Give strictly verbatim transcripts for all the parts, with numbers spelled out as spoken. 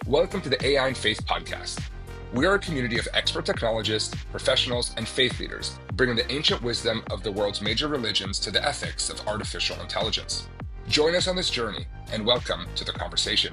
Welcome to the A I and Faith podcast. We are a community of expert technologists, professionals, and faith leaders, bringing the ancient wisdom of the world's major religions to the ethics of artificial intelligence. Join us on this journey, and welcome to the conversation.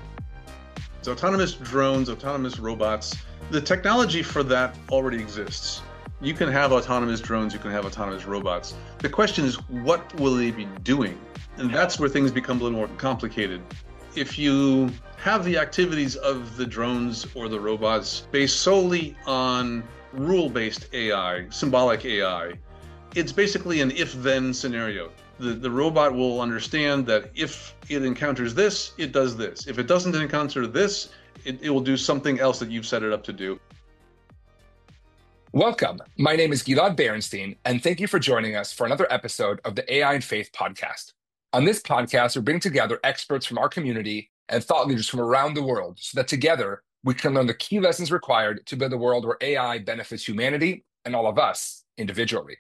So autonomous drones, autonomous robots, the technology for that already exists. You can have autonomous drones, you can have autonomous robots. The question is, what will they be doing? And that's where things become a little more complicated. If you have the activities of the drones or the robots based solely on rule-based A I, symbolic A I, it's basically an if-then scenario. The, the robot will understand that if it encounters this, it does this. If it doesn't encounter this, it, it will do something else that you've set it up to do. Welcome. My name is Gilad Berenstein, and thank you for joining us for another episode of the A I and Faith podcast. On this podcast, we bring together experts from our community and thought leaders from around the world so that together we can learn the key lessons required to build a world where A I benefits humanity and all of us individually.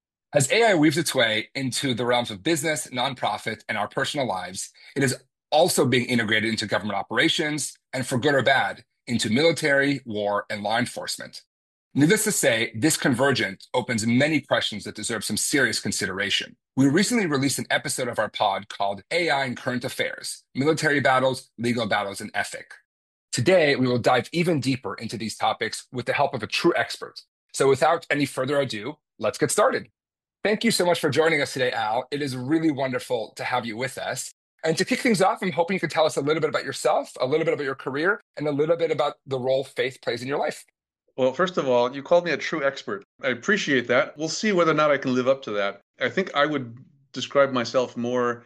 As A I weaves its way into the realms of business, nonprofit, and our personal lives, it is also being integrated into government operations and, for good or bad, into military, war, and law enforcement. Needless to say, this convergence opens many questions that deserve some serious consideration. We recently released an episode of our pod called A I and Current Affairs, Military Battles, Legal Battles, and Ethic. Today, we will dive even deeper into these topics with the help of a true expert. So without any further ado, let's get started. Thank you so much for joining us today, Al. It is really wonderful to have you with us. And to kick things off, I'm hoping you could tell us a little bit about yourself, a little bit about your career, and a little bit about the role faith plays in your life. Well, first of all, you called me a true expert. I appreciate that. We'll see whether or not I can live up to that. I think I would describe myself more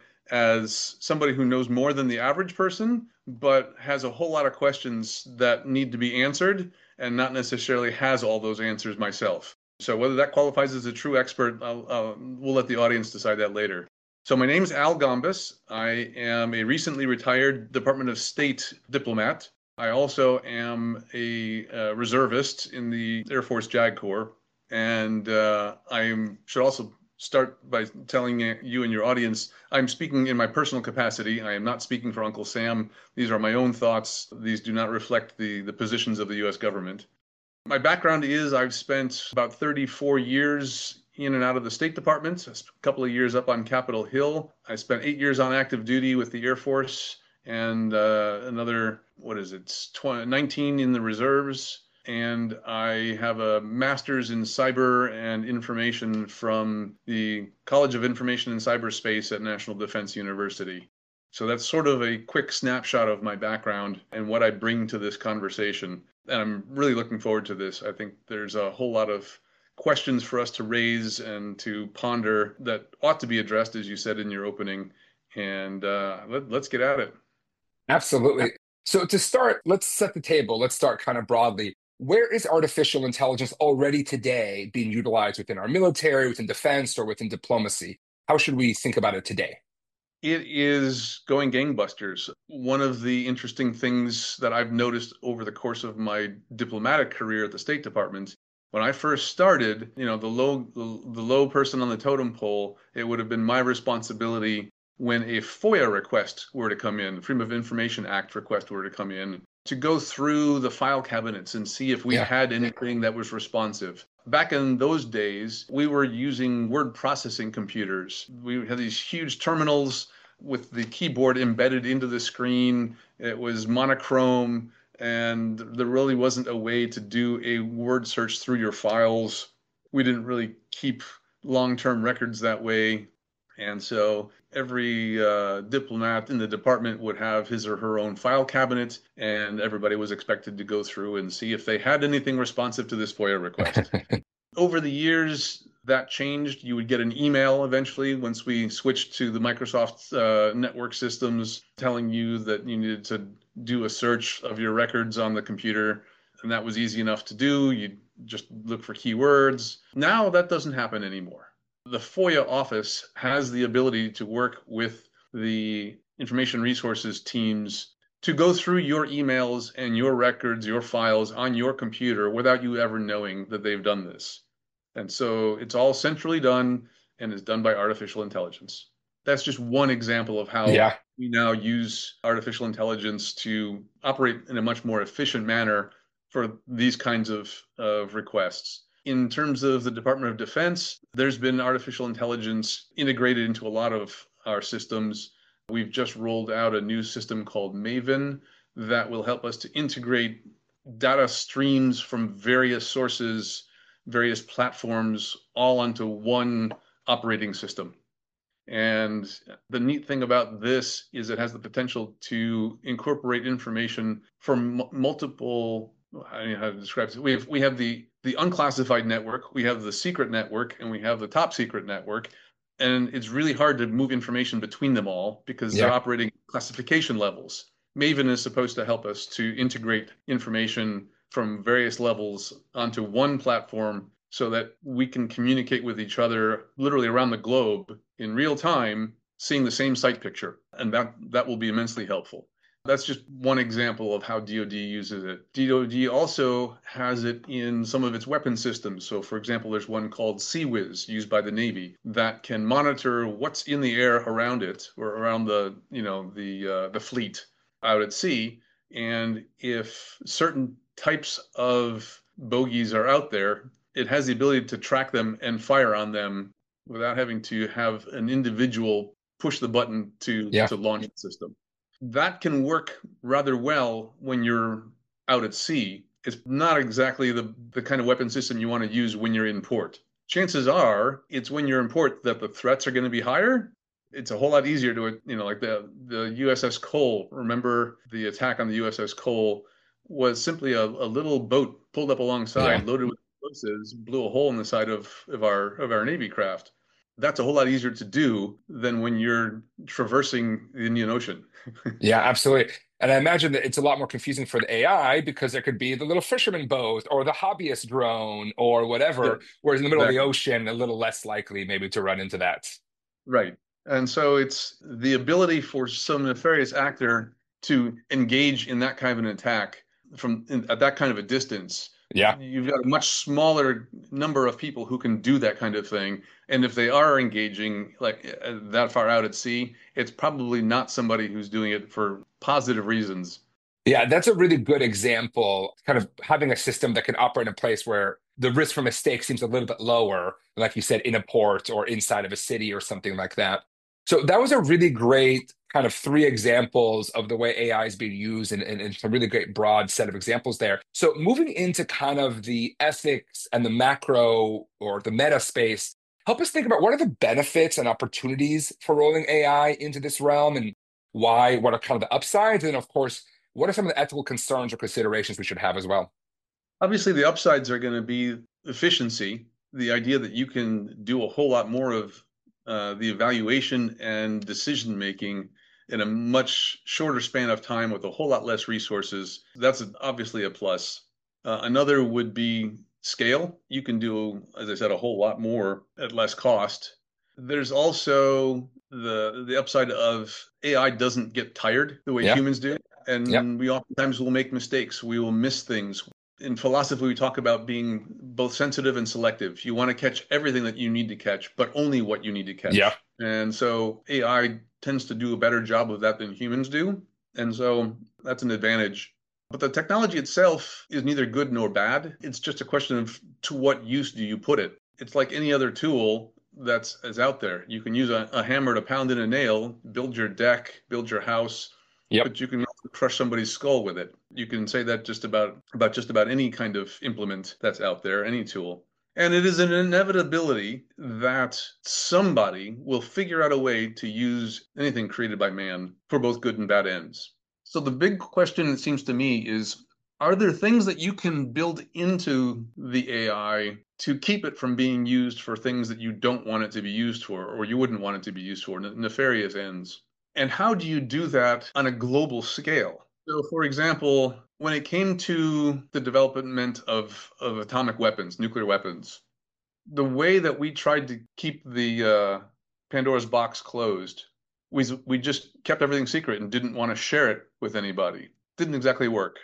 as somebody who knows more than the average person, but has a whole lot of questions that need to be answered and not necessarily has all those answers myself. So whether that qualifies as a true expert, I'll, I'll, we'll let the audience decide that later. So my name is Al Gombis. I am a recently retired Department of State diplomat. I also am a uh, reservist in the Air Force JAG Corps, and uh, I should also start by telling you and your audience, I'm speaking in my personal capacity. I am not speaking for Uncle Sam. These are my own thoughts. These do not reflect the, the positions of the U S government. My background is I've spent about thirty-four years in and out of the State Department, a couple of years up on Capitol Hill. I spent eight years on active duty with the Air Force, and uh, another, what is it, twenty, nineteen in the reserves. And I have a master's in cyber and information from the College of Information and Cyberspace at National Defense University. So that's sort of a quick snapshot of my background and what I bring to this conversation. And I'm really looking forward to this. I think there's a whole lot of questions for us to raise and to ponder that ought to be addressed, as you said in your opening. And uh, let, let's get at it. Absolutely. So to start, let's set the table. Let's start kind of broadly. Where is artificial intelligence already today being utilized within our military, within defense, or within diplomacy? How should we think about it today? It is going gangbusters. One of the interesting things that I've noticed over the course of my diplomatic career at the State Department, when I first started, you know, the low, the, the low person on the totem pole, it would have been my responsibility when a FOIA request were to come in, Freedom of Information Act request were to come in, to go through the file cabinets and see if we yeah. had anything that was responsive. Back in those days, we were using word processing computers. We had these huge terminals with the keyboard embedded into the screen. It was monochrome, and there really wasn't a way to do a word search through your files. We didn't really keep long-term records that way. And so every uh, diplomat in the department would have his or her own file cabinet, and everybody was expected to go through and see if they had anything responsive to this FOIA request. Over the years, that changed. You would get an email eventually once we switched to the Microsoft uh, network systems telling you that you needed to do a search of your records on the computer, and that was easy enough to do. You'd just look for keywords. Now that doesn't happen anymore. The FOIA office has the ability to work with the information resources teams to go through your emails and your records, your files on your computer without you ever knowing that they've done this. And so it's all centrally done and is done by artificial intelligence. That's just one example of how yeah. we now use artificial intelligence to operate in a much more efficient manner for these kinds of, of requests. In terms of the Department of Defense, there's been artificial intelligence integrated into a lot of our systems. We've just rolled out a new system called Maven that will help us to integrate data streams from various sources, various platforms, all onto one operating system. And the neat thing about this is it has the potential to incorporate information from m- multiple, I don't know how to describe it. We have we have the the unclassified network, we have the secret network, and we have the top secret network. And it's really hard to move information between them all because they're Yeah. operating classification levels. Maven is supposed to help us to integrate information from various levels onto one platform so that we can communicate with each other literally around the globe in real time, seeing the same site picture. And that, that will be immensely helpful. That's just one example of how D O D uses it. D O D also has it in some of its weapon systems. So, for example, there's one called CIWS used by the Navy that can monitor what's in the air around it or around the, you know, the uh, the fleet out at sea. And if certain types of bogeys are out there, it has the ability to track them and fire on them without having to have an individual push the button to Yeah. to launch the system. That can work rather well when you're out at sea. It's not exactly the, the kind of weapon system you want to use when you're in port. Chances are it's when you're in port that the threats are going to be higher. It's a whole lot easier to, you know, like the, the U S S Cole. Remember the attack on the U S S Cole was simply a, a little boat pulled up alongside, Yeah. loaded with explosives, blew a hole in the side of, of our of our Navy craft. That's a whole lot easier to do than when you're traversing the Indian Ocean. Yeah, absolutely. And I imagine that it's a lot more confusing for the A I because there could be the little fisherman boat or the hobbyist drone or Yeah, whatever, whereas in the middle of the exactly. ocean, a little less likely maybe to run into that. Right. And so it's the ability for some nefarious actor to engage in that kind of an attack from in, at that kind of a distance. Yeah. You've got a much smaller number of people who can do that kind of thing. And if they are engaging like uh, that far out at sea, it's probably not somebody who's doing it for positive reasons. Yeah, that's a really good example, kind of having a system that can operate in a place where the risk for mistake seems a little bit lower, like you said, in a port or inside of a city or something like that. So that was a really great kind of three examples of the way A I is being used and, and, and some really great broad set of examples there. So moving into kind of the ethics and the macro or the meta space, help us think about what are the benefits and opportunities for rolling A I into this realm and why, what are kind of the upsides? And of course, what are some of the ethical concerns or considerations we should have as well? Obviously, the upsides are going to be efficiency, the idea that you can do a whole lot more of uh, the evaluation and decision making in a much shorter span of time with a whole lot less resources. That's obviously a plus. Uh, another would be scale. You can do, as I said, a whole lot more at less cost. There's also the the upside of A I doesn't get tired the way Yeah. humans do. Yep. And we oftentimes will make mistakes. We will miss things. In philosophy, we talk about being both sensitive and selective. You want to catch everything that you need to catch, but only what you need to Yeah. catch. And so A I tends to do a better job of that than humans do. And so that's an advantage. But the technology itself is neither good nor bad. It's just a question of to what use do you put it? It's like any other tool that's is out there. You can use a, a hammer to pound in a nail, build your deck, build your house, Yep. but you can also crush somebody's skull with it. You can say that just about about just about any kind of implement that's out there, any tool. And it is an inevitability that somebody will figure out a way to use anything created by man for both good and bad ends. So the big question, it seems to me, is are there things that you can build into the A I to keep it from being used for things that you don't want it to be used for, or you wouldn't want it to be used for, nefarious ends? And how do you do that on a global scale? So, for example, when it came to the development of, of atomic weapons, nuclear weapons, the way that we tried to keep the uh, Pandora's box closed, we, we just kept everything secret and didn't want to share it with anybody. Didn't exactly work.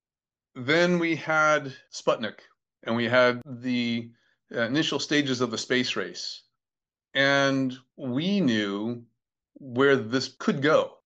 Then we had Sputnik, and we had the uh, initial stages of the space race. And we knew where this could go.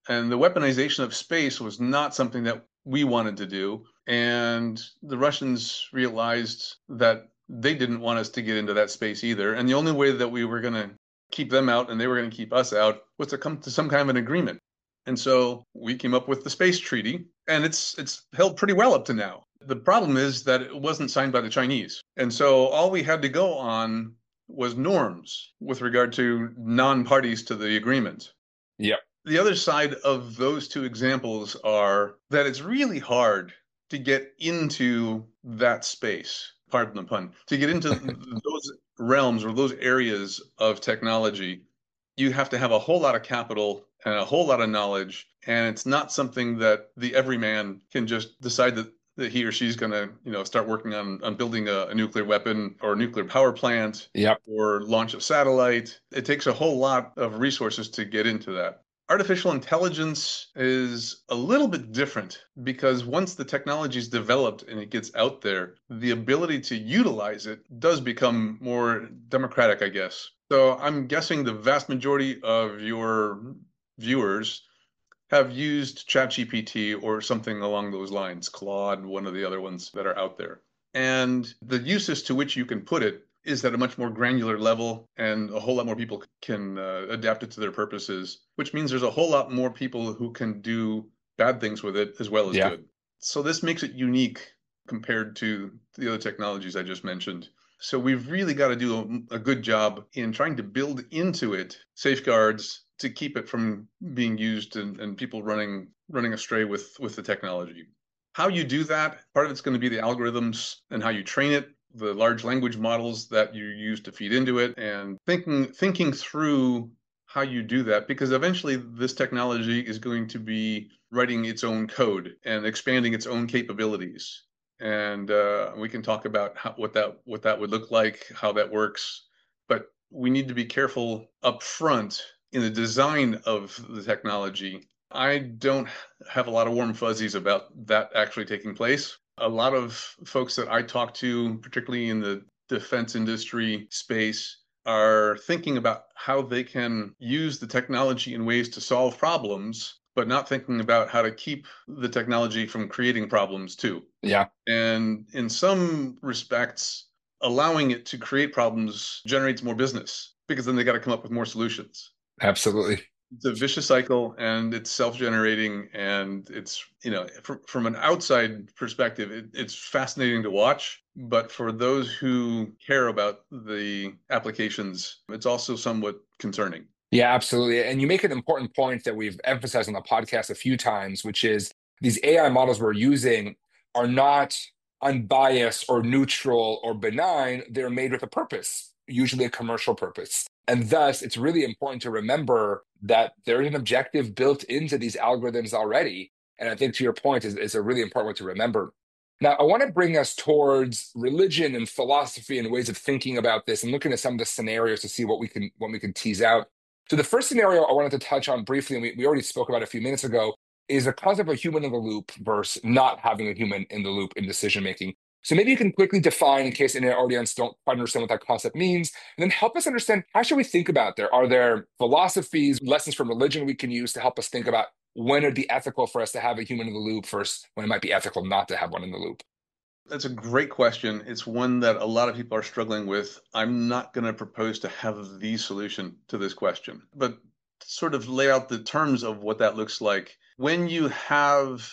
And the weaponization of space was not something that we wanted to do. And the Russians realized that they didn't want us to get into that space either. And the only way that we were going to keep them out and they were going to keep us out was to come to some kind of an agreement. And so we came up with the Space Treaty, and it's it's held pretty well up to now. The problem is that it wasn't signed by the Chinese. And so all we had to go on was norms with regard to non-parties to the agreement. Yep. The other side of those two examples are that it's really hard to get into that space, pardon the pun, to get into those realms or those areas of technology. You have to have a whole lot of capital and a whole lot of knowledge, and it's not something that the everyman can just decide that, that he or she's going to, you know, start working on, on building a, a nuclear weapon or a nuclear power plant, yep, or launch a satellite. It takes a whole lot of resources to get into that. Artificial intelligence is a little bit different because once the technology is developed and it gets out there, the ability to utilize it does become more democratic, I guess. So I'm guessing the vast majority of your viewers have used ChatGPT or something along those lines, Claude, one of the other ones that are out there. And the uses to which you can put it is at a much more granular level, and a whole lot more people can uh, adapt it to their purposes, which means there's a whole lot more people who can do bad things with it as well as yeah. good. So this makes it unique compared to the other technologies I just mentioned. So we've really got to do a, a good job in trying to build into it safeguards to keep it from being used and, and people running running astray with, with the technology. How you do that, part of it's going to be the algorithms and how you train it, the large language models that you use to feed into it, and thinking thinking through how you do that, because eventually this technology is going to be writing its own code and expanding its own capabilities. And uh, we can talk about how, what that what that would look like, how that works. But we need to be careful up front in the design of the technology. I don't have a lot of warm fuzzies about that actually taking place. A lot of folks that I talk to, particularly in the defense industry space, are thinking about how they can use the technology in ways to solve problems, but not thinking about how to keep the technology from creating problems too. Yeah. And in some respects, allowing it to create problems generates more business because then they got to come up with more solutions. Absolutely. It's a vicious cycle, and it's self-generating, and it's, you know, from, from an outside perspective, it, it's fascinating to watch. But for those who care about the applications, it's also somewhat concerning. Yeah, absolutely. And you make an important point that we've emphasized on the podcast a few times, which is these A I models we're using are not unbiased or neutral or benign. They're made with a purpose, usually a commercial purpose. And thus, it's really important to remember that there's an objective built into these algorithms already. And I think to your point is, is a really important one to remember. Now, I want to bring us towards religion and philosophy and ways of thinking about this and looking at some of the scenarios to see what we can what we can tease out. So the first scenario I wanted to touch on briefly, and we, we already spoke about a few minutes ago, is the concept of a human in the loop versus not having a human in the loop in decision making. So maybe you can quickly define, in case any of our audience don't quite understand what that concept means, and then help us understand, how should we think about there? Are there philosophies, lessons from religion we can use to help us think about when it'd be ethical for us to have a human in the loop versus when it might be ethical not to have one in the loop? That's a great question. It's one that a lot of people are struggling with. I'm not going to propose to have the solution to this question, but sort of lay out the terms of what that looks like. When you have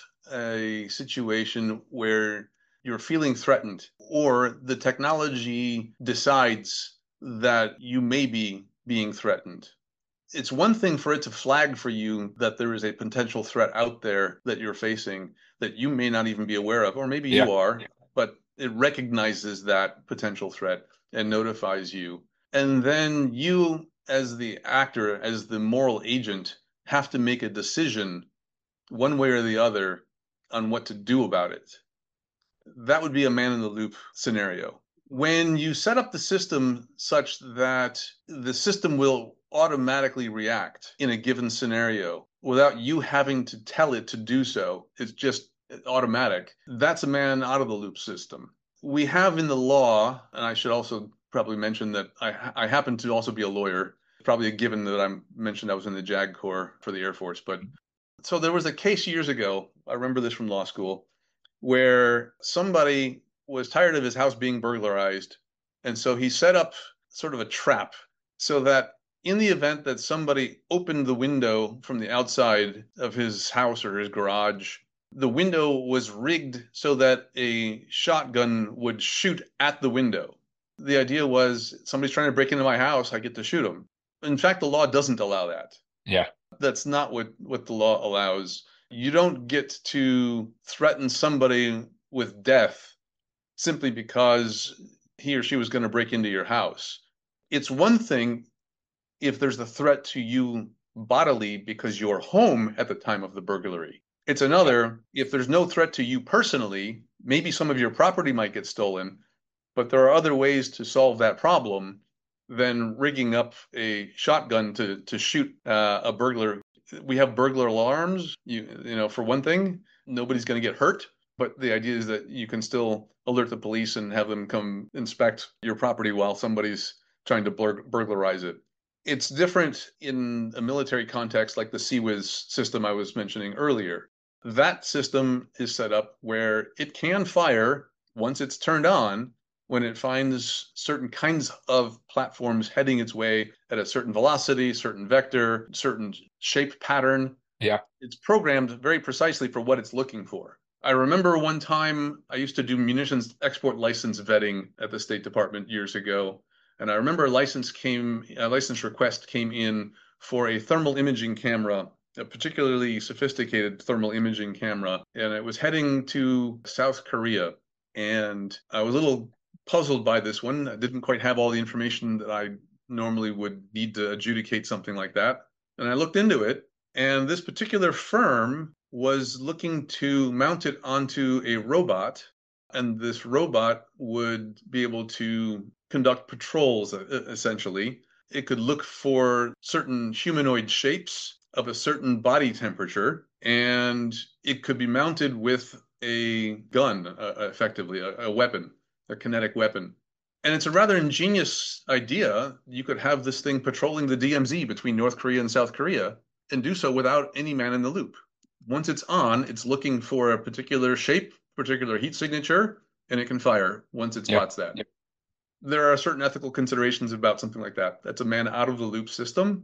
a situation where you're feeling threatened, or the technology decides that you may be being threatened, it's one thing for it to flag for you that there is a potential threat out there that you're facing that you may not even be aware of, or maybe Yeah. you are, but it recognizes that potential threat and notifies you. And then you, as the actor, as the moral agent, have to make a decision one way or the other on what to do about it. That would be a man in the loop scenario. When you set up the system such that the system will automatically react in a given scenario without you having to tell it to do so, it's just automatic, that's a man out of the loop system. We have in the law, and I should also probably mention that I, I happen to also be a lawyer. Probably a given that I mentioned I was in the JAG Corps for the Air Force, but So there was a case years ago, I remember this from law school, where somebody was tired of his house being burglarized. And so he set up sort of a trap so that in the event that somebody opened the window from the outside of his house or his garage, the window was rigged so that a shotgun would shoot at the window. The idea was somebody's trying to break into my house, I get to shoot them. In fact, the law doesn't allow that. Yeah. That's not what, what the law allows. You don't get to threaten somebody with death simply because he or she was going to break into your house. It's one thing if there's a threat to you bodily because you're home at the time of the burglary. It's another if there's no threat to you personally, maybe some of your property might get stolen, but there are other ways to solve that problem than rigging up a shotgun to to shoot uh, a burglar. We have burglar alarms. You you know, for one thing, nobody's going to get hurt, but the idea is that you can still alert the police and have them come inspect your property while somebody's trying to bur- burglarize it. It's different in a military context like the CIWS system I was mentioning earlier. That system is set up where it can fire once it's turned on when it finds certain kinds of platforms heading its way at a certain velocity, certain vector, certain shape pattern. Yeah. It's programmed very precisely for what it's looking for. I remember one time I used to do munitions export license vetting at the State Department years ago. And I remember a license came, a license request came in for a thermal imaging camera, a particularly sophisticated thermal imaging camera, and it was heading to South Korea. And I was a little puzzled by this one. I didn't quite have all the information that I normally would need to adjudicate something like that. And I looked into it, and this particular firm was looking to mount it onto a robot, and this robot would be able to conduct patrols, essentially. It could look for certain humanoid shapes of a certain body temperature, and it could be mounted with a gun, uh, effectively, a, a weapon, a kinetic weapon. And it's a rather ingenious idea. You could have this thing patrolling the D M Z between North Korea and South Korea and do so without any man in the loop. Once it's on, it's looking for a particular shape, particular heat signature, and it can fire once it spots Yep. that. Yep. There are certain ethical considerations about something like that. That's a man out of the loop system.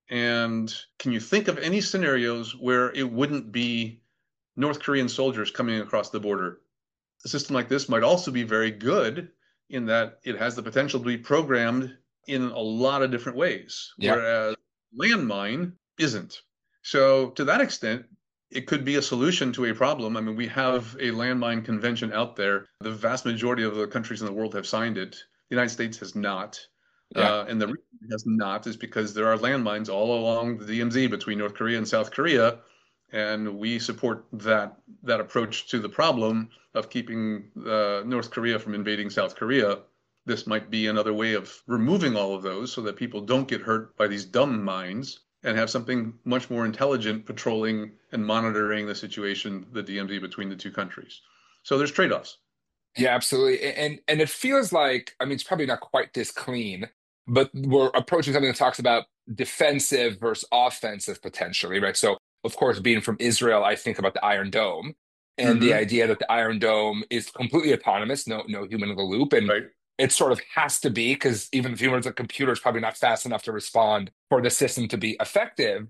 And can you think of any scenarios where it wouldn't be North Korean soldiers coming across the border? A system like this might also be very good in that it has the potential to be programmed in a lot of different ways, Yep. whereas landmine isn't. So to that extent, it could be a solution to a problem. I mean, we have a landmine convention out there. The vast majority of the countries in the world have signed it. The United States has not. Yeah. Uh, and the reason it has not is because there are landmines all along the D M Z between North Korea and South Korea. And we support that that approach to the problem of keeping uh, North Korea from invading South Korea. This might be another way of removing all of those so that people don't get hurt by these dumb mines and have something much more intelligent patrolling and monitoring the situation, the D M Z between the two countries. So there's trade-offs. Yeah, absolutely. And and it feels like, I mean, it's probably not quite this clean, but we're approaching something that talks about defensive versus offensive potentially, right? So, of course, being from Israel, I think about the Iron Dome and the Mm-hmm. idea that the Iron Dome is completely autonomous, no no human in the loop, and Right. it sort of has to be because even if humans, a computer is probably not fast enough to respond for the system to be effective.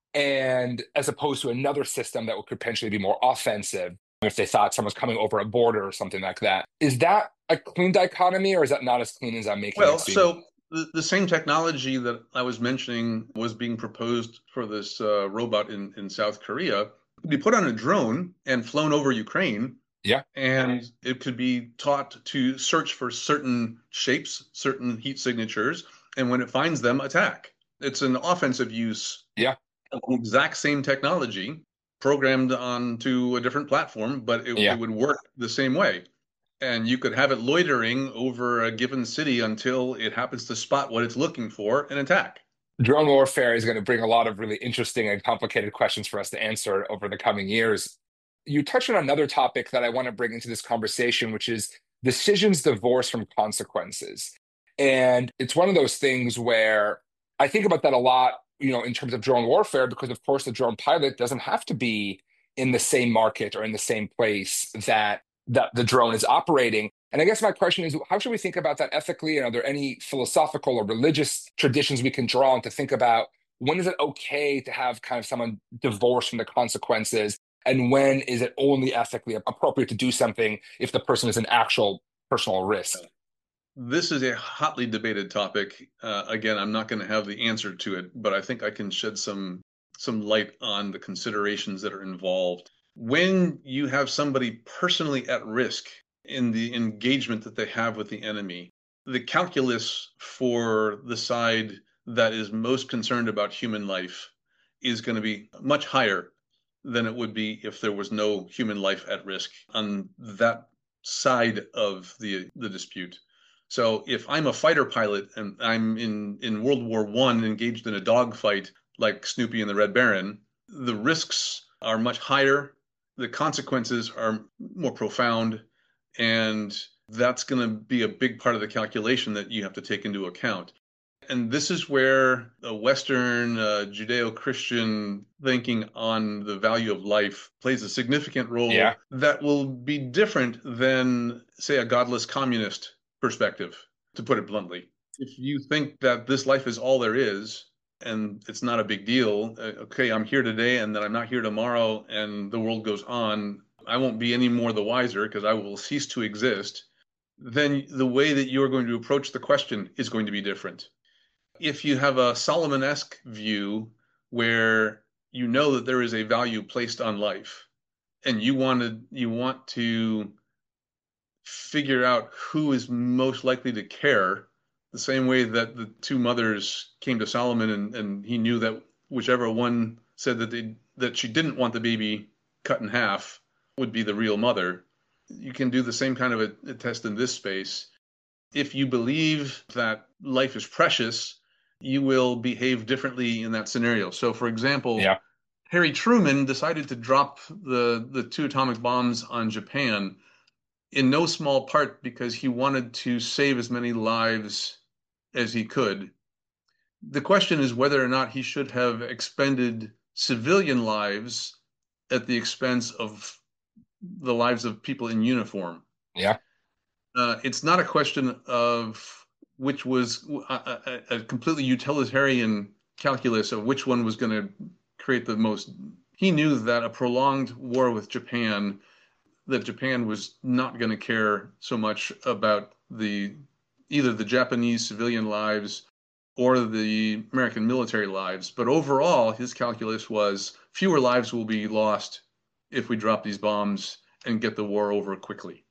And as opposed to another system that could potentially be more offensive if they thought someone's coming over a border or something like that. Is that a clean dichotomy or is that not as clean as I'm making it Well, seem? so the, the same technology that I was mentioning was being proposed for this uh, robot in, in South Korea. It could be put on a drone and flown over Ukraine, Yeah. and it could be taught to search for certain shapes, certain heat signatures, and when it finds them, attack. It's an offensive use Yeah. of the exact same technology programmed onto a different platform, but it, it Yeah. would work the same way. And you could have it loitering over a given city until it happens to spot what it's looking for and attack. Drone warfare is going to bring a lot of really interesting and complicated questions for us to answer over the coming years. You touched on another topic that I want to bring into this conversation, which is decisions divorced from consequences. And it's one of those things where I think about that a lot you know, in terms of drone warfare, because of course the drone pilot doesn't have to be in the same market or in the same place that that the drone is operating. And I guess my question is, how should we think about that ethically? And are there any philosophical or religious traditions we can draw on to think about when is it okay to have kind of someone divorced from the consequences? And when is it only ethically appropriate to do something if the person is an actual personal risk? This is a hotly debated topic. Uh, again, I'm not going to have the answer to it, but I think I can shed some some light on the considerations that are involved. When you have somebody personally at risk in the engagement that they have with the enemy, the calculus for the side that is most concerned about human life is going to be much higher than it would be if there was no human life at risk on that side of the the dispute. So if I'm a fighter pilot and I'm in, in World War One engaged in a dogfight like Snoopy and the Red Baron, the risks are much higher, the consequences are more profound, and that's going to be a big part of the calculation that you have to take into account. And this is where a Western uh, Judeo-Christian thinking on the value of life plays a significant role Yeah. that will be different than, say, a godless communist perspective, to put it bluntly. If you think that this life is all there is and it's not a big deal, uh, okay, I'm here today and then I'm not here tomorrow and the world goes on, I won't be any more the wiser because I will cease to exist, then the way that you're going to approach the question is going to be different. If you have a Solomon-esque view where you know that there is a value placed on life and you wanted you want to figure out who is most likely to care, the same way that the two mothers came to Solomon and, and he knew that whichever one said that they that she didn't want the baby cut in half would be the real mother. You can do the same kind of a, a test in this space. If you believe that life is precious, you will behave differently in that scenario. So, for example, Yeah. Harry Truman decided to drop the, the two atomic bombs on Japan in no small part because he wanted to save as many lives as he could. The question is whether or not he should have expended civilian lives at the expense of the lives of people in uniform. Yeah. Uh, it's not a question of which was a, a, a completely utilitarian calculus of which one was going to create the most. He knew that a prolonged war with Japan, that Japan was not going to care so much about the either the Japanese civilian lives or the American military lives. But overall, his calculus was fewer lives will be lost if we drop these bombs and get the war over quickly.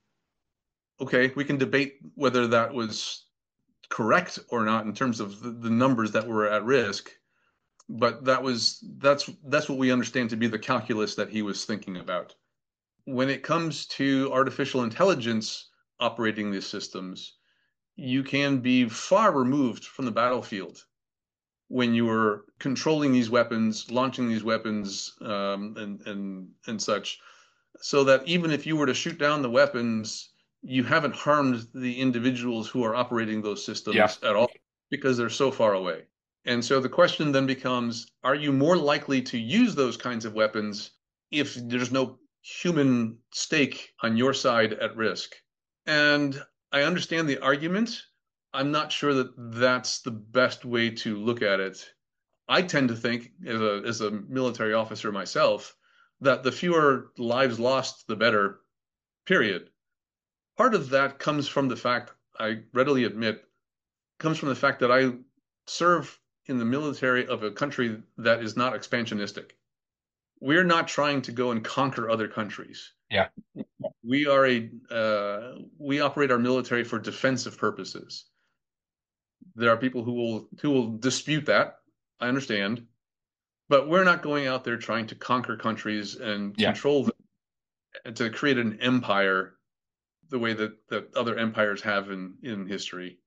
Okay, we can debate whether that was correct or not in terms of the, the numbers that were at risk, but that was that's that's what we understand to be the calculus that he was thinking about. When it comes to artificial intelligence operating these systems, you can be far removed from the battlefield when you are controlling these weapons, launching these weapons, um, and and and such, so that even if you were to shoot down the weapons, you haven't harmed the individuals who are operating those Yeah. systems at all because they're so far away. And so the question then becomes, are you more likely to use those kinds of weapons if there's no human stake on your side at risk? And I understand the argument. I'm not sure that that's the best way to look at it. I tend to think, as a, as a military officer myself, that the fewer lives lost, the better, period. Part of that comes from the fact, I readily admit, comes from the fact that I serve in the military of a country that is not expansionistic. We're not trying to go and conquer other countries. Yeah. We are a uh, we operate our military for defensive purposes. There are people who will who will dispute that. I understand, but we're not going out there trying to conquer countries and Yeah. control them and to create an empire the way that, that other empires have in, in history.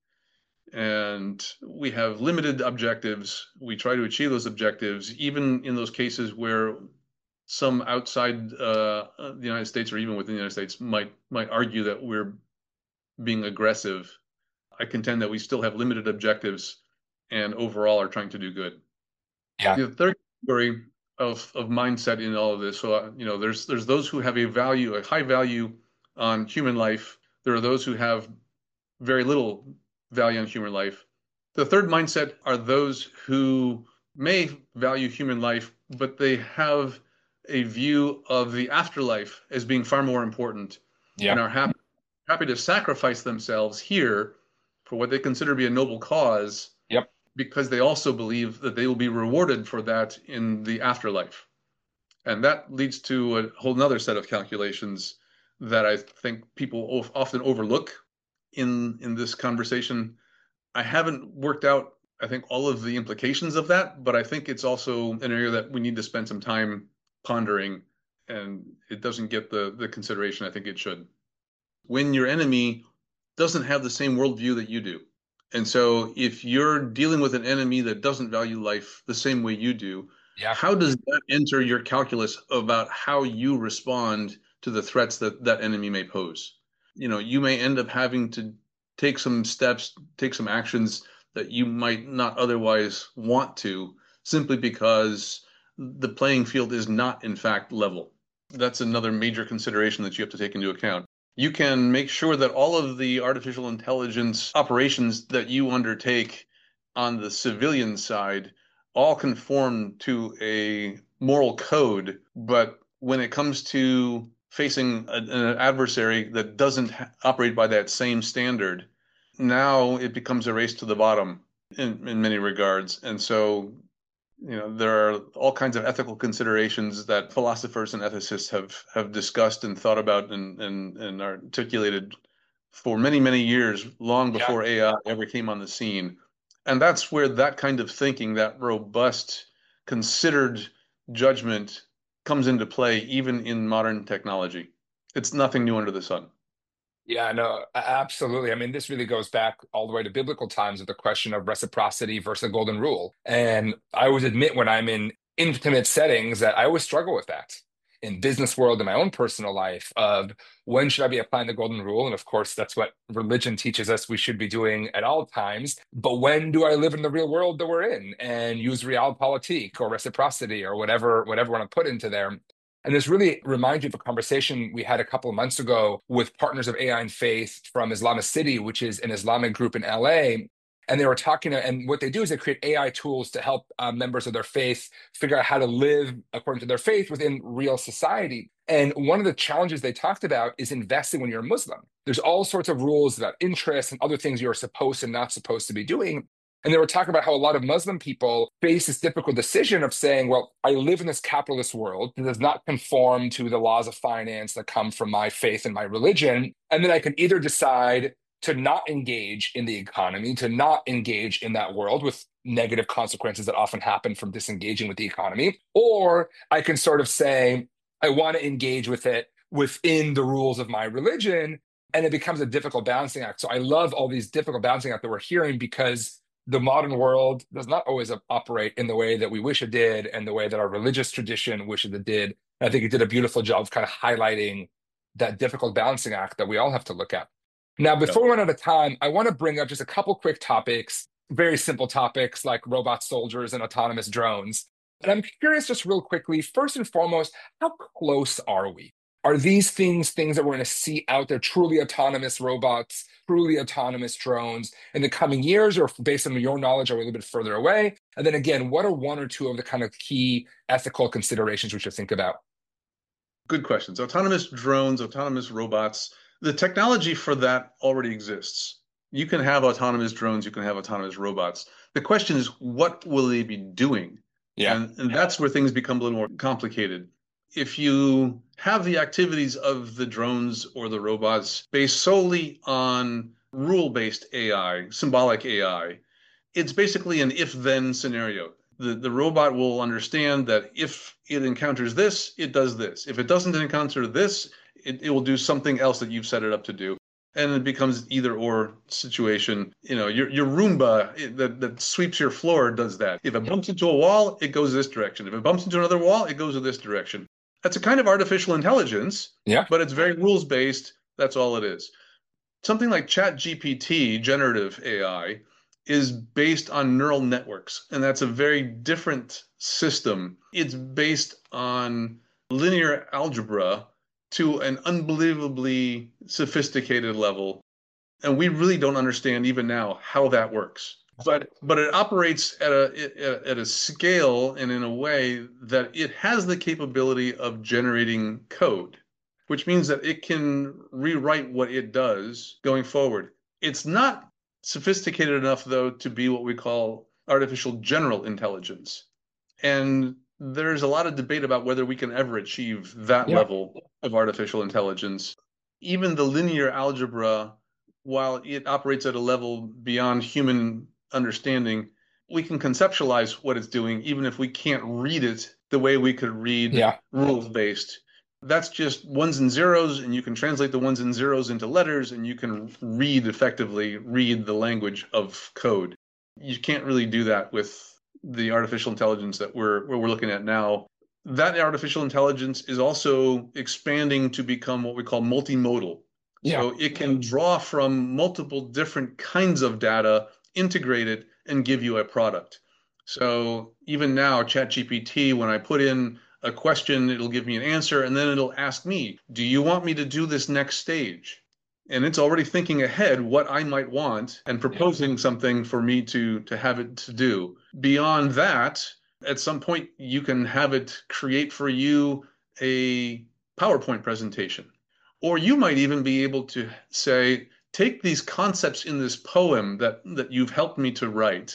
And we have limited objectives. We try to achieve those objectives, even in those cases where some outside uh, the United States or even within the United States might might argue that we're being aggressive. I contend that we still have limited objectives and overall are trying to do good. Yeah. The third category of of mindset in all of this, so uh, you know, there's there's those who have a value, a high value on human life. There are those who have very little value on human life. The third mindset are those who may value human life, but they have a view of the afterlife as being far more important and Yeah. are happy, happy to sacrifice themselves here for what they consider to be a noble cause Yep. because they also believe that they will be rewarded for that in the afterlife. And that leads to a whole nother set of calculations that I think people often overlook in in this conversation. I haven't worked out, I think, all of the implications of that, but I think it's also an area that we need to spend some time pondering, and it doesn't get the the consideration I think it should. When your enemy doesn't have the same worldview that you do, and so if you're dealing with an enemy that doesn't value life the same way you do, Yeah. how does that enter your calculus about how you respond to the threats that that enemy may pose? You know, you may end up having to take some steps, take some actions that you might not otherwise want to, simply because the playing field is not, in fact, level. That's another major consideration that you have to take into account. You can make sure that all of the artificial intelligence operations that you undertake on the civilian side all conform to a moral code, but when it comes to facing a, an adversary that doesn't operate by that same standard, now it becomes a race to the bottom in, in many regards. And so, you know, there are all kinds of ethical considerations that philosophers and ethicists have have discussed and thought about and and, and articulated for many, many years, long Yeah. before A I ever came on the scene. And that's where that kind of thinking, that robust, considered judgment comes into play, even in modern technology. It's nothing new under the sun. Yeah, no, a- absolutely. I mean, this really goes back all the way to biblical times with the question of reciprocity versus the golden rule. And I always admit when I'm in intimate settings that I always struggle with that in business world, in my own personal life, of when should I be applying the golden rule? And of course, that's what religion teaches us we should be doing at all times. But when do I live in the real world that we're in and use realpolitik or reciprocity or whatever, whatever I want to put into there? And this really reminds you of a conversation we had a couple of months ago with partners of A I and Faith from Islamicity, which is an Islamic group in L A. And they were talking, and what they do is they create A I tools to help uh, members of their faith figure out how to live according to their faith within real society. And one of the challenges they talked about is investing when you're a Muslim. There's all sorts of rules about interests and other things you're supposed and not supposed to be doing. And they were talking about how a lot of Muslim people face this difficult decision of saying, well, I live in this capitalist world that does not conform to the laws of finance that come from my faith and my religion. And then I can either decide to not engage in the economy, to not engage in that world with negative consequences that often happen from disengaging with the economy, or I can sort of say, I want to engage with it within the rules of my religion. And it becomes a difficult balancing act. So I love all these difficult balancing acts that we're hearing because the modern world does not always operate in the way that we wish it did and the way that our religious tradition wishes it did. And I think it did a beautiful job of kind of highlighting that difficult balancing act that we all have to look at. Now, Yeah. before we run out of time, I want to bring up just a couple quick topics, very simple topics like robot soldiers and autonomous drones. And I'm curious, just real quickly, first and foremost, how close are we? Are these things things that we're going to see out there, truly autonomous robots, truly autonomous drones in the coming years, or based on your knowledge, are we a little bit further away? And then again, what are one or two of the kind of key ethical considerations we should think about? Good questions. Autonomous drones, autonomous robots, the technology for that already exists. You can have autonomous drones, you can have autonomous robots. The question is, what will they be doing? Yeah. And, and that's where things become a little more complicated. If you have the activities of the drones or the robots based solely on rule-based A I, symbolic A I, it's basically an if-then scenario. The, the robot will understand that if it encounters this, it does this. If it doesn't encounter this, it, it will do something else that you've set it up to do. And it becomes either or situation. You know, your your Roomba it, that, that sweeps your floor does that. If it bumps into a wall, it goes this direction. If it bumps into another wall, it goes in this direction. That's a kind of artificial intelligence, Yeah. but it's very rules-based. That's all it is. Something like ChatGPT, generative A I, is based on neural networks, and that's a very different system. It's based on linear algebra to an unbelievably sophisticated level, and we really don't understand even now how that works. But but it operates at a at a scale and in a way that it has the capability of generating code, which means that it can rewrite what it does going forward. It's not sophisticated enough, though, to be what we call artificial general intelligence. And there's a lot of debate about whether we can ever achieve that Yeah. level of artificial intelligence. Even the linear algebra, while it operates at a level beyond human understanding, we can conceptualize what it's doing, even if we can't read it the way we could read Yeah. rules-based. That's just ones and zeros, and you can translate the ones and zeros into letters, and you can read effectively, read the language of code. You can't really do that with the artificial intelligence that we're we're looking at now. That artificial intelligence is also expanding to become what we call multimodal. Yeah. So it can draw from multiple different kinds of data, integrate it, and give you a product. So even now, ChatGPT, when I put in a question, it'll give me an answer, and then it'll ask me, do you want me to do this next stage? And it's already thinking ahead what I might want and proposing something for me to to have it to do. Beyond that, at some point you can have it create for you a PowerPoint presentation. Or you might even be able to say, take these concepts in this poem that that you've helped me to write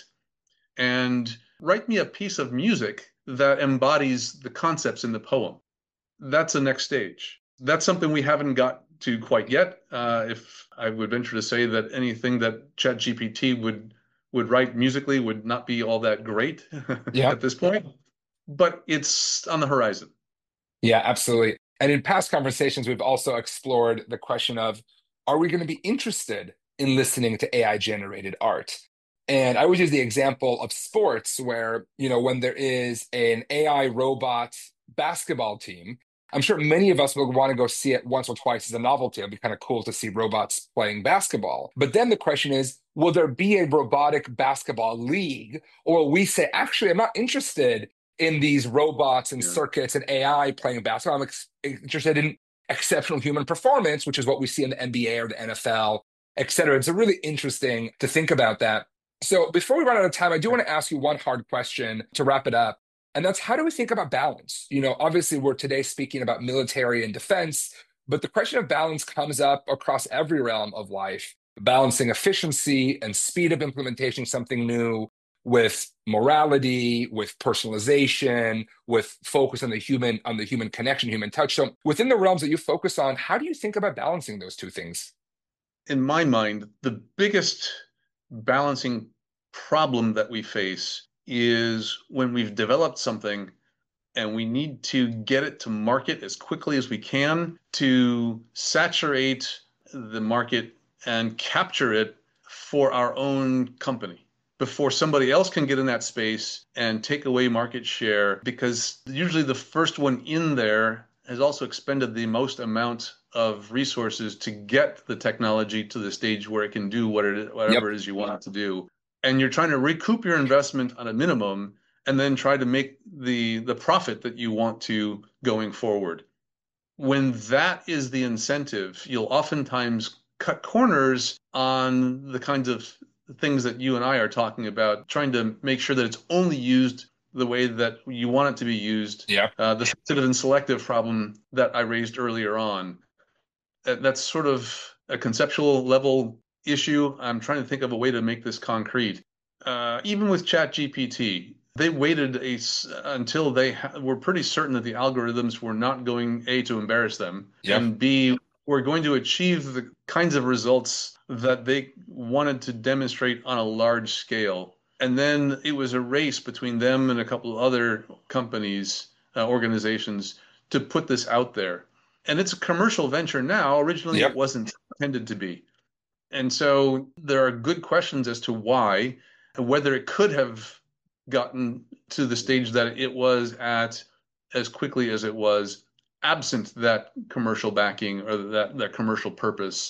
and write me a piece of music that embodies the concepts in the poem. That's the next stage. That's something we haven't got to quite yet. Uh, if I would venture to say that anything that ChatGPT would would write musically would not be all that great Yeah. at this point, but it's on the horizon. Yeah, absolutely. And in past conversations, we've also explored the question of, are we going to be interested in listening to A I generated art? And I always use the example of sports where, you know, when there is an A I robot basketball team, I'm sure many of us will want to go see it once or twice as a novelty. It'd be kind of cool to see robots playing basketball. But then the question is, will there be a robotic basketball league? Or will we say, actually, I'm not interested in these robots and Yeah. circuits and A I playing basketball. I'm ex- interested in exceptional human performance, which is what we see in the N B A or the N F L, et cetera. It's really interesting to think about that. So before we run out of time, I do want to ask you one hard question to wrap it up. And that's, how do we think about balance? You know, obviously we're today speaking about military and defense, but the question of balance comes up across every realm of life, balancing efficiency and speed of implementation, something new, with morality, with personalization, with focus on the human, on the human connection, human touch. So within the realms that you focus on, how do you think about balancing those two things? In my mind, the biggest balancing problem that we face is when we've developed something and we need to get it to market as quickly as we can to saturate the market and capture it for our own company before somebody else can get in that space and take away market share, because usually the first one in there has also expended the most amount of resources to get the technology to the stage where it can do what it, Yep. whatever it is you want it to do. And you're trying to recoup your investment on a minimum and then try to make the the profit that you want to going forward. When that is the incentive, you'll oftentimes cut corners on the kinds of things that you and I are talking about, trying to make sure that it's only used the way that you want it to be used. Yeah. Uh, the sensitive and selective problem that I raised earlier on, that's sort of a conceptual level issue. I'm trying to think of a way to make this concrete. Uh, even with ChatGPT, they waited a, until they ha- were pretty certain that the algorithms were not going, A, to embarrass them, Yeah. and B, were going to achieve the kinds of results that they wanted to demonstrate on a large scale. And then it was a race between them and a couple of other companies, uh, organizations, to put this out there. And it's a commercial venture now. Originally, it Yep. wasn't intended to be. And so there are good questions as to why, and whether it could have gotten to the stage that it was at as quickly as it was, absent that commercial backing or that, that commercial purpose.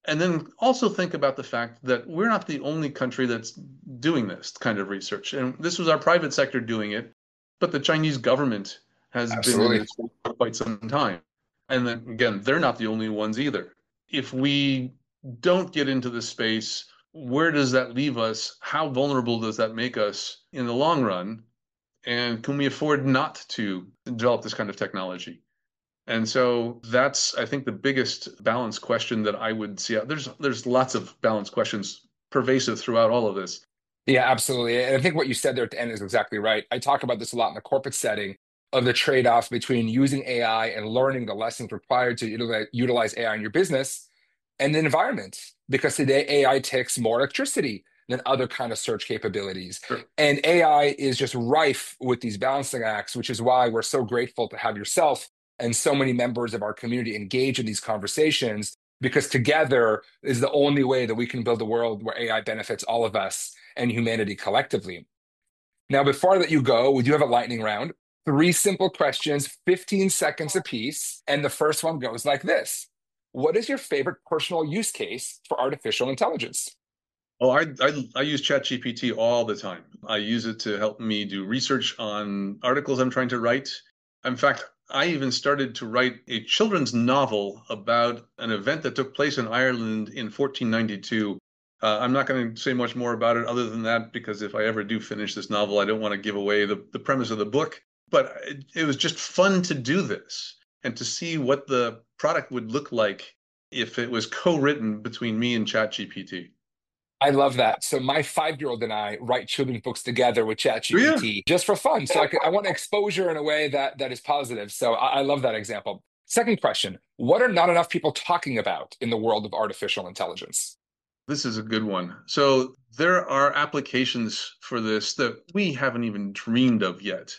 And then also think about the fact that we're not the only country that's doing this kind of research. And this was our private sector doing it, but the Chinese government has been in Absolutely. this for quite some time. And then again, they're not the only ones either. If we don't get into this space, where does that leave us? How vulnerable does that make us in the long run? And can we afford not to develop this kind of technology? And so that's, I think, the biggest balance question that I would see out. There's there's lots of balance questions pervasive throughout all of this. Yeah, absolutely. And I think what you said there at the end is exactly right. I talk about this a lot in the corporate setting of the trade-off between using A I and learning the lessons required to utilize, utilize A I in your business and the environment. Because today A I takes more electricity than other kind of search capabilities. Sure. And A I is just rife with these balancing acts, which is why we're so grateful to have yourself and so many members of our community engage in these conversations, because together is the only way that we can build a world where A I benefits all of us and humanity collectively. Now, before I let you go, we do have a lightning round. Three simple questions, fifteen seconds apiece. And the first one goes like this. What is your favorite personal use case for artificial intelligence? Oh, I, I I use ChatGPT all the time. I use it to help me do research on articles I'm trying to write. In fact, I even started to write a children's novel about an event that took place in Ireland in fourteen ninety-two. Uh, I'm not going to say much more about it other than that, because if I ever do finish this novel, I don't want to give away the, the premise of the book. But it, it was just fun to do this and to see what the product would look like if it was co-written between me and ChatGPT. I love that. So my five-year-old and I write children's books together with Yeah. ChatGPT just for fun. So I, could, I want exposure in a way that that is positive. So I, I love that example. Second question: what are not enough people talking about in the world of artificial intelligence? This is a good one. So there are applications for this that we haven't even dreamed of yet.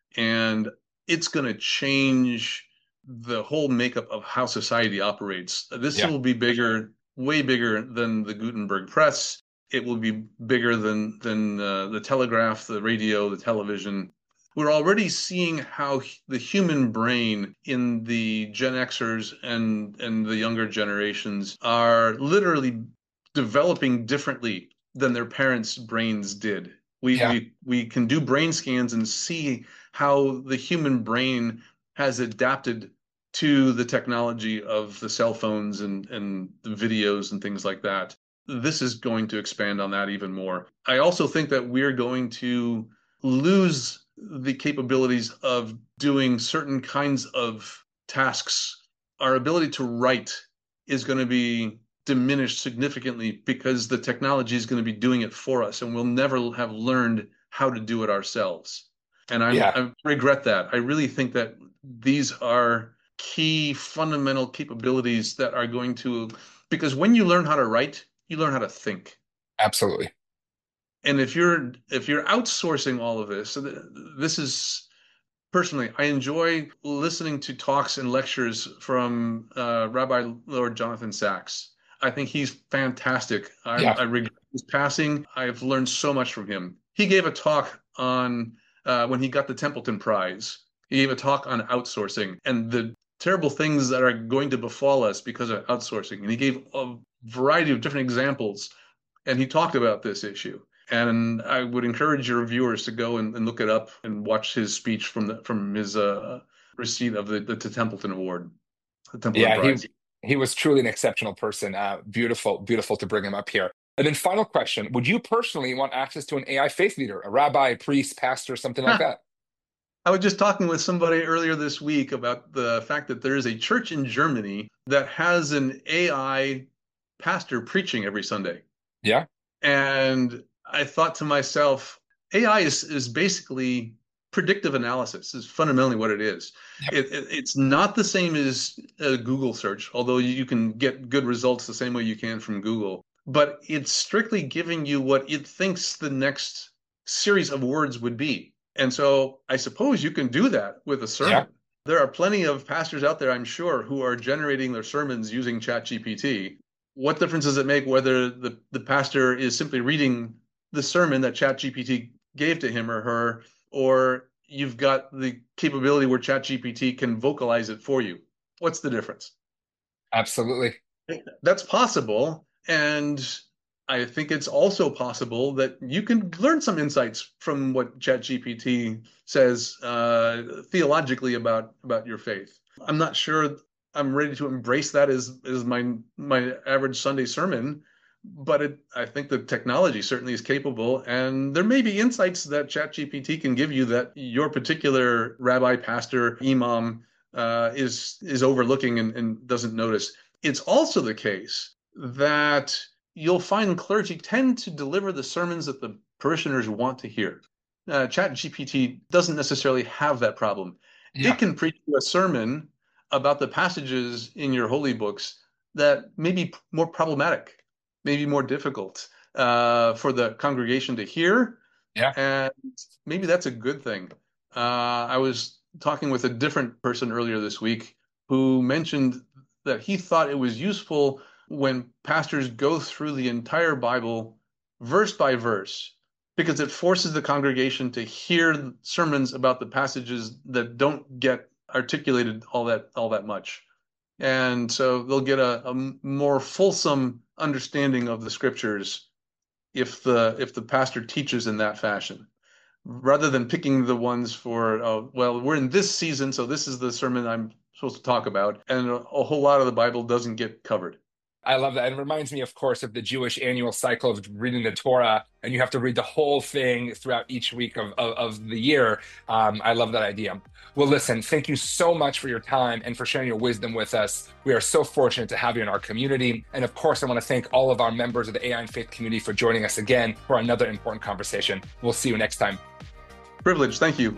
And it's going to change the whole makeup of how society operates. This Yeah. will be bigger, way bigger than the Gutenberg press. It will be bigger than than uh, the telegraph, the radio, the television. We're already seeing how the human brain in the Gen Xers and and the younger generations are literally developing differently than their parents' brains did. We Yeah. we we can do brain scans and see how the human brain has adapted to the technology of the cell phones and and the videos and things like that. This is going to expand on that even more. I also think that we're going to lose the capabilities of doing certain kinds of tasks. Our ability to write is going to be diminished significantly because the technology is going to be doing it for us, and we'll never have learned how to do it ourselves. And I'm Yeah. I regret that. I really think that these are key fundamental capabilities that are going to, because when you learn how to write, you learn how to think. Absolutely. And if you're if you're outsourcing all of this, so th- this is personally, I enjoy listening to talks and lectures from uh, Rabbi Lord Jonathan Sachs. I think he's fantastic. I, Yeah. I regret his passing. I've learned so much from him. He gave a talk on uh, when he got the Templeton Prize. He gave a talk on outsourcing and the terrible things that are going to befall us because of outsourcing. And he gave a variety of different examples, and he talked about this issue. And I would encourage your viewers to go and, and look it up and watch his speech from the from his uh, receipt of the, the Templeton Award, the Templeton Yeah. He Prize. he was truly an exceptional person. Uh, beautiful, beautiful to bring him up here. And then final question: would you personally want access to an A I faith leader, a rabbi, a priest, pastor, something like Huh. that? I was just talking with somebody earlier this week about the fact that there is a church in Germany that has an A I pastor preaching every Sunday. Yeah. And I thought to myself, A I is, is basically predictive analysis, is fundamentally what it is. Yep. It, it, it's not the same as a Google search, although you can get good results the same way you can from Google. But it's strictly giving you what it thinks the next series of words would be. And so I suppose you can do that with a Yeah. sermon. There are plenty of pastors out there, I'm sure, who are generating their sermons using ChatGPT. What difference does it make whether the, the pastor is simply reading the sermon that ChatGPT gave to him or her, or you've got the capability where ChatGPT can vocalize it for you? What's the difference? Absolutely. That's possible. And I think it's also possible that you can learn some insights from what ChatGPT says uh, theologically about, about your faith. I'm not sure I'm ready to embrace that as, as my, my average Sunday sermon, but it, I think the technology certainly is capable. And there may be insights that ChatGPT can give you that your particular rabbi, pastor, imam uh, is, is overlooking and, and doesn't notice. It's also the case that you'll find clergy tend to deliver the sermons that the parishioners want to hear. Uh, ChatGPT doesn't necessarily have that problem. Yeah. It can preach you a sermon about the passages in your holy books that may be more problematic, maybe more difficult uh, for the congregation to hear. Yeah. And maybe that's a good thing. Uh, I was talking with a different person earlier this week who mentioned that he thought it was useful when pastors go through the entire Bible verse by verse, because it forces the congregation to hear sermons about the passages that don't get articulated all that all that much. And so they'll get a, a more fulsome understanding of the scriptures if the if the pastor teaches in that fashion, rather than picking the ones for, oh, well, we're in this season, so this is the sermon I'm supposed to talk about, and a, a whole lot of the Bible doesn't get covered. I love that. It reminds me, of course, of the Jewish annual cycle of reading the Torah, and you have to read the whole thing throughout each week of, of, of the year. Um, I love that idea. Well, listen, thank you so much for your time and for sharing your wisdom with us. We are so fortunate to have you in our community. And of course, I want to thank all of our members of the A I and Faith community for joining us again for another important conversation. We'll see you next time. Privilege. Thank you.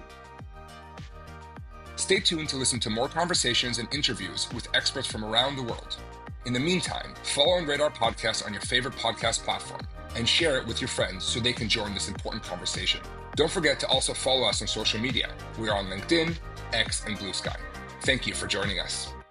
Stay tuned to listen to more conversations and interviews with experts from around the world. In the meantime, follow and rate our podcast on your favorite podcast platform and share it with your friends so they can join this important conversation. Don't forget to also follow us on social media. We are on LinkedIn, X, and Blue Sky. Thank you for joining us.